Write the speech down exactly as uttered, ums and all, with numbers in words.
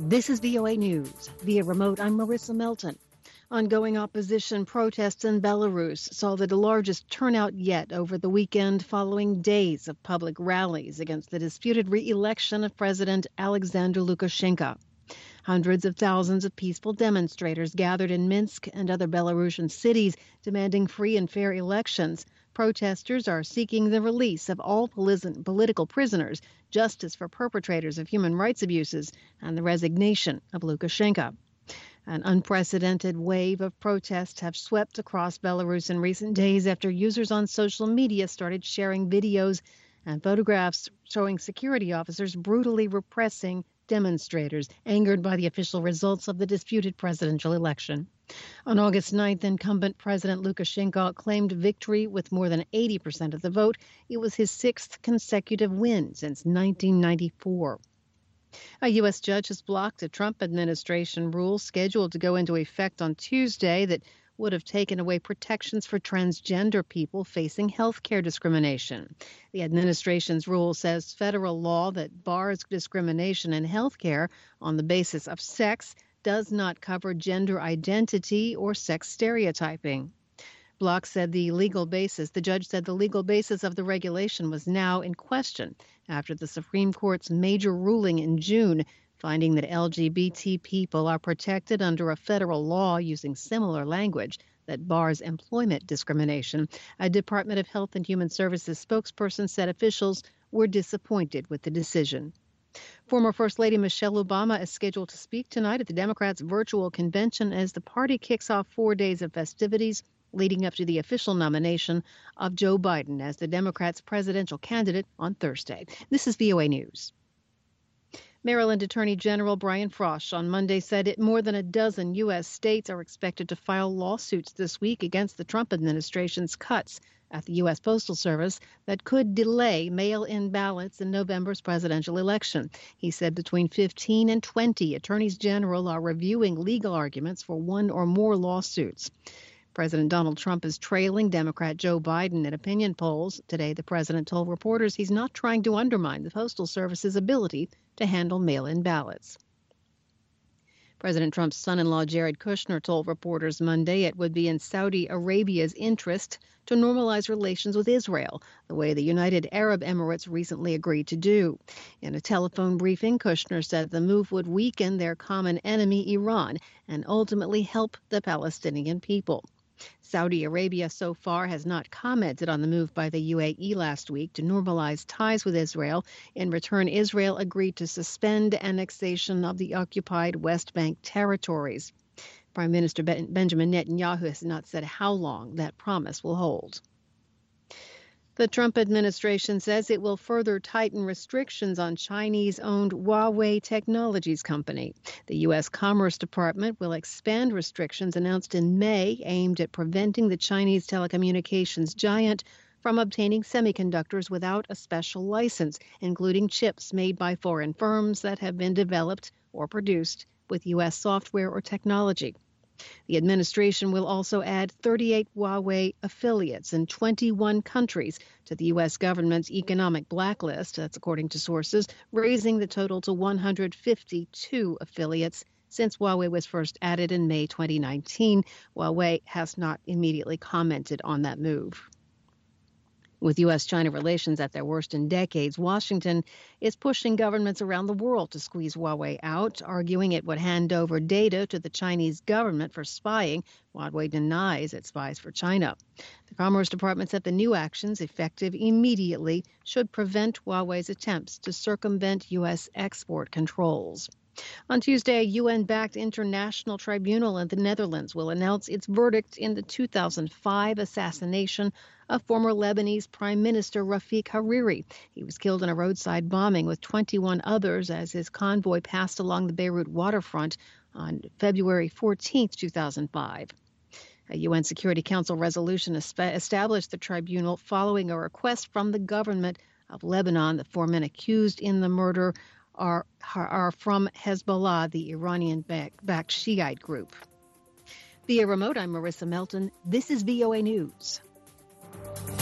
This is V O A News. Via remote, I'm Marissa Melton. Ongoing opposition protests in Belarus saw the largest turnout yet over the weekend following days of public rallies against the disputed re-election of President Alexander Lukashenko. Hundreds of thousands of peaceful demonstrators gathered in Minsk and other Belarusian cities demanding free and fair elections. Protesters are seeking the release of all political prisoners, justice for perpetrators of human rights abuses, and the resignation of Lukashenko. An unprecedented wave of protests have swept across Belarus in recent days after users on social media started sharing videos and photographs showing security officers brutally repressing demonstrators angered by the official results of the disputed presidential election. On August ninth, incumbent President Lukashenko claimed victory with more than eighty percent of the vote. It was his sixth consecutive win since nineteen ninety-four. A U S judge has blocked a Trump administration rule scheduled to go into effect on Tuesday that would have taken away protections for transgender people facing health care discrimination. The administration's rule says federal law that bars discrimination in health care on the basis of sex does not cover gender identity or sex stereotyping. Block said the legal basis, the judge said the legal basis of the regulation was now in question after the Supreme Court's major ruling in June, finding that L G B T people are protected under a federal law using similar language that bars employment discrimination. A Department of Health and Human Services spokesperson said officials were disappointed with the decision. Former First Lady Michelle Obama is scheduled to speak tonight at the Democrats' virtual convention as the party kicks off four days of festivities leading up to the official nomination of Joe Biden as the Democrats' presidential candidate on Thursday. This is V O A News. Maryland Attorney General Brian Frosh on Monday said it more than a dozen U S states are expected to file lawsuits this week against the Trump administration's cuts at the U S Postal Service that could delay mail-in ballots in November's presidential election. He said between fifteen and twenty attorneys general are reviewing legal arguments for one or more lawsuits. President Donald Trump is trailing Democrat Joe Biden in opinion polls. Today, the president told reporters he's not trying to undermine the Postal Service's ability to handle mail-in ballots. President Trump's son-in-law Jared Kushner told reporters Monday it would be in Saudi Arabia's interest to normalize relations with Israel, the way the United Arab Emirates recently agreed to do. In a telephone briefing, Kushner said the move would weaken their common enemy, Iran, and ultimately help the Palestinian people. Saudi Arabia so far has not commented on the move by the U A E last week to normalize ties with Israel. In return, Israel agreed to suspend annexation of the occupied West Bank territories. Prime Minister ben- Benjamin Netanyahu has not said how long that promise will hold. The Trump administration says it will further tighten restrictions on Chinese-owned Huawei Technologies company. The U S Commerce Department will expand restrictions announced in May aimed at preventing the Chinese telecommunications giant from obtaining semiconductors without a special license, including chips made by foreign firms that have been developed or produced with U S software or technology. The administration will also add thirty-eight Huawei affiliates in twenty-one countries to the U S government's economic blacklist, that's according to sources, raising the total to one hundred fifty-two affiliates since Huawei was first added in May twenty nineteen. Huawei has not immediately commented on that move. With U S-China relations at their worst in decades, Washington is pushing governments around the world to squeeze Huawei out, arguing it would hand over data to the Chinese government for spying. Huawei denies it spies for China. The Commerce Department said the new actions, effective immediately, should prevent Huawei's attempts to circumvent U S export controls. On Tuesday, a U N-backed international tribunal in the Netherlands will announce its verdict in the two thousand five assassination of former Lebanese Prime Minister Rafik Hariri. He was killed in a roadside bombing with twenty-one others as his convoy passed along the Beirut waterfront on February fourteenth, two thousand five. A U N Security Council resolution established the tribunal following a request from the government of Lebanon. The four men accused in the murder are, are from Hezbollah, the Iranian-backed Shiite group. Via remote, I'm Marissa Melton. This is V O A News.